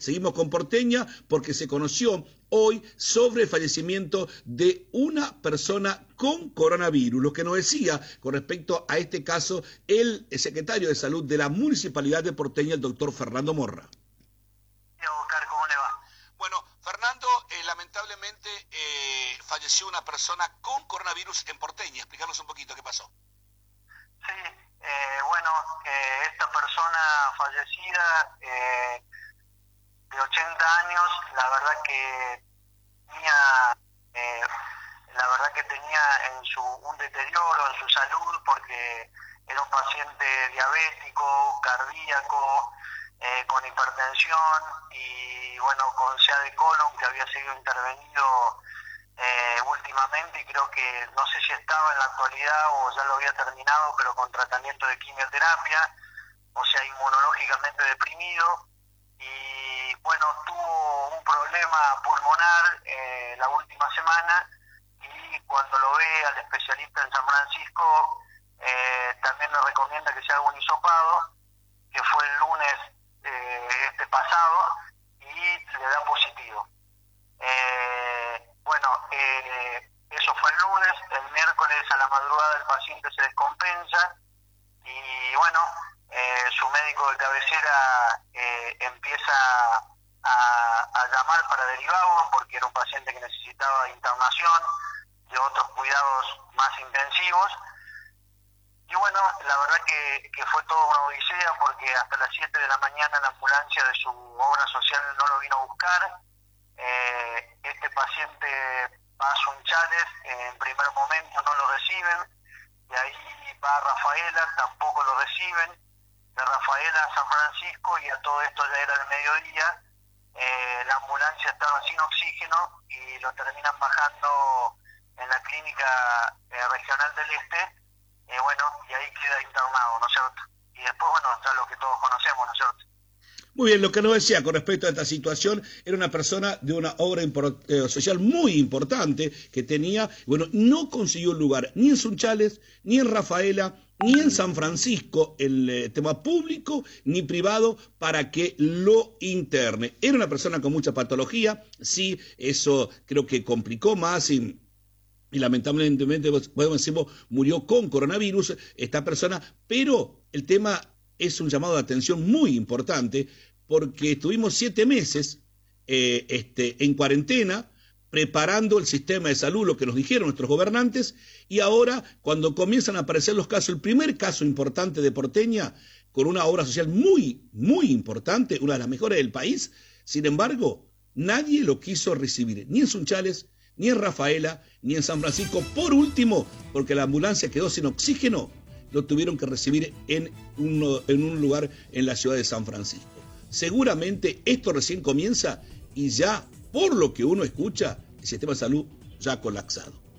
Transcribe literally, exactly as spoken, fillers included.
Seguimos con Porteña porque se conoció hoy sobre el fallecimiento de una persona con coronavirus. Lo que nos decía con respecto a este caso el secretario de Salud de la Municipalidad de Porteña, el doctor Fernando Morra. Oscar, ¿cómo le va? Bueno, Fernando, eh, lamentablemente eh, falleció una persona con coronavirus en Porteña. Explícanos un poquito qué pasó. Sí, eh, bueno, eh, esta persona fallecida eh, de ochenta años, la verdad que tenía, eh, la verdad que tenía en su un deterioro en su salud porque era un paciente diabético, cardíaco, eh, con hipertensión y bueno, con C A de colon que había sido intervenido eh, últimamente y creo que no sé si estaba en la actualidad o ya lo había terminado, pero con tratamiento de quimioterapia, o sea, inmunológicamente deprimido. Y bueno, tuvo un problema pulmonar eh, la última semana y cuando lo ve al especialista en San Francisco eh, también le recomienda que se haga un hisopado, que fue el lunes eh, este pasado, y le da positivo. Eh, bueno, eh, eso fue el lunes. El miércoles a la madrugada el paciente se descompensa y bueno, Eh, su médico de cabecera eh, empieza a, a llamar para derivarlo porque era un paciente que necesitaba internación, de otros cuidados más intensivos. Y bueno, la verdad que, que fue toda una odisea porque hasta las siete de la mañana la ambulancia de su obra social no lo vino a buscar. Eh, este paciente va a Sunchales, eh, en primer momento no lo reciben, de ahí va a Rafaela, tampoco lo reciben. De Rafaela a San Francisco, y a todo esto ya era el mediodía, eh, la ambulancia estaba sin oxígeno y lo terminan bajando en la clínica eh, regional del Este, eh, bueno, y ahí queda internado, ¿no es cierto? Y después, bueno, ya lo que todos conocemos, ¿no es cierto? Muy bien, lo que nos decía con respecto a esta situación, era una persona de una obra eh, social muy importante que tenía, bueno, no consiguió un lugar ni en Sunchales, ni en Rafaela, ni en San Francisco, el eh, tema público ni privado, para que lo interne. Era una persona con mucha patología, sí, eso creo que complicó más y... y lamentablemente, podemos decir, murió con coronavirus esta persona, pero el tema es un llamado de atención muy importante, porque estuvimos siete meses eh, este, en cuarentena, preparando el sistema de salud, lo que nos dijeron nuestros gobernantes, y ahora, cuando comienzan a aparecer los casos, el primer caso importante de Porteña, con una obra social muy, muy importante, una de las mejores del país, sin embargo, nadie lo quiso recibir, ni en Sunchales, ni en Rafaela, ni en San Francisco. Por último, porque la ambulancia quedó sin oxígeno, lo tuvieron que recibir en, uno, en un lugar en la ciudad de San Francisco. Seguramente esto recién comienza y ya, por lo que uno escucha, el sistema de salud ya ha colapsado.